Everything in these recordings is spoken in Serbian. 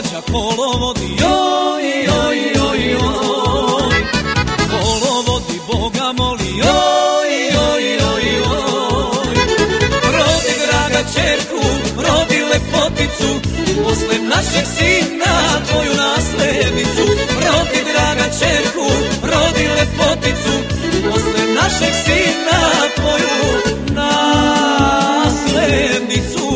Kolovođa kolovodi, joj, joj, joj, joj. Kolovodi Boga moli, joj, joj, joj, joj. Rodi draga ćerku, rodi lepoticu, posle našeg sina tvoju naslednicu. Rodi draga ćerku, rodi lepoticu, posle našeg sina tvoju naslednicu.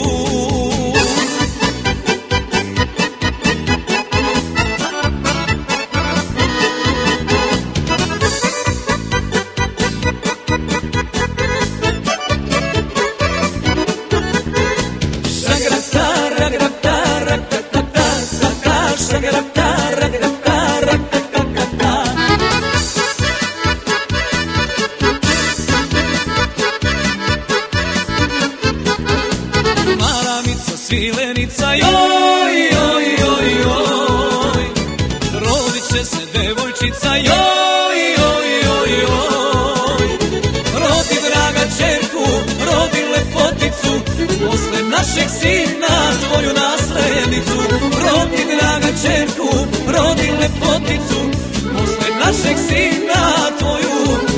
Maramica, svilenica, joj, joj, joj, joj. Rodit će se devojčica, joj, joj, joj, joj. Rodi draga ćerku, rodi lepoticu, posle našeg sina tvoju naslednicu. Rodi draga ćerku, rodi lepoticu, posle našeg sina tvoju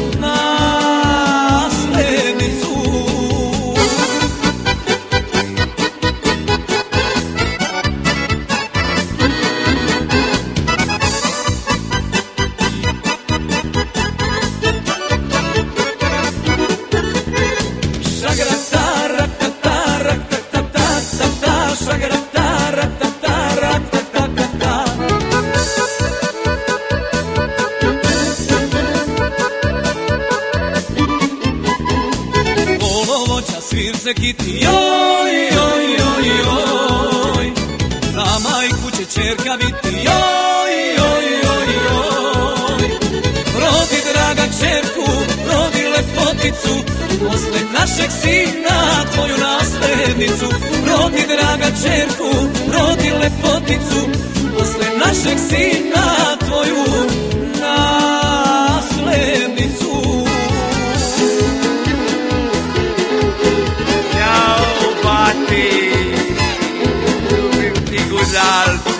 naslednicu. Kolovođa svirce kiti, joj, joj, joj, joj. Na majku će ćerka biti, joj, joj, joj, joj. Rodi draga ćerku, rodi lepoticu, posle našeg sina tvoju naslednicu. Rodi draga ćerku, rodi lepoticu, posle našeg sina tvoju naslednicu. Ciao Patti, ljubim ti guzalku.